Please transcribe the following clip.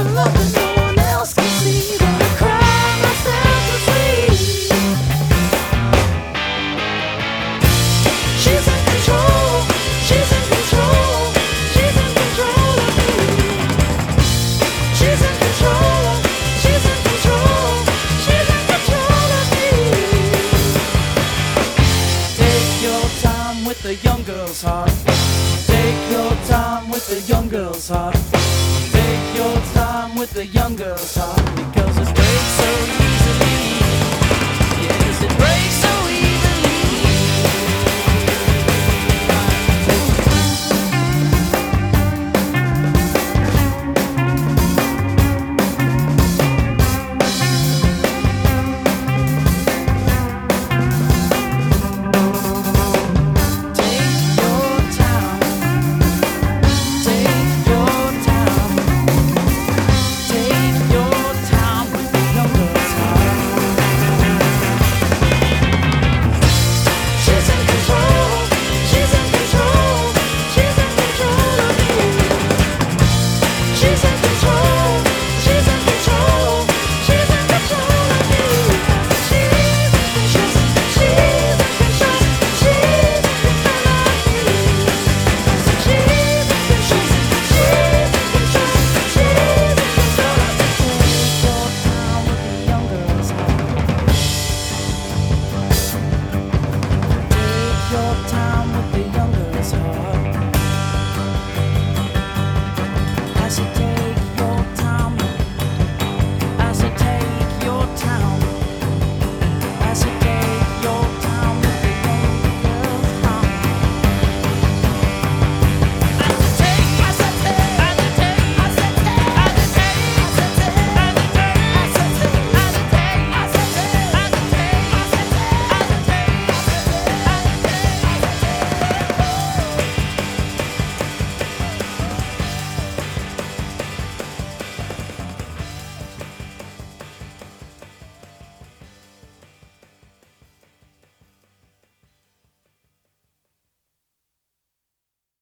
love that no one else can see. Gonna cry myself to sleep. She's in control. She's in control. She's in control of me. She's in control. She's in control. She's in control of me. Take your time with the young girl's heart. Take your time with the young girl's heart. Take your time with the young girl's heart.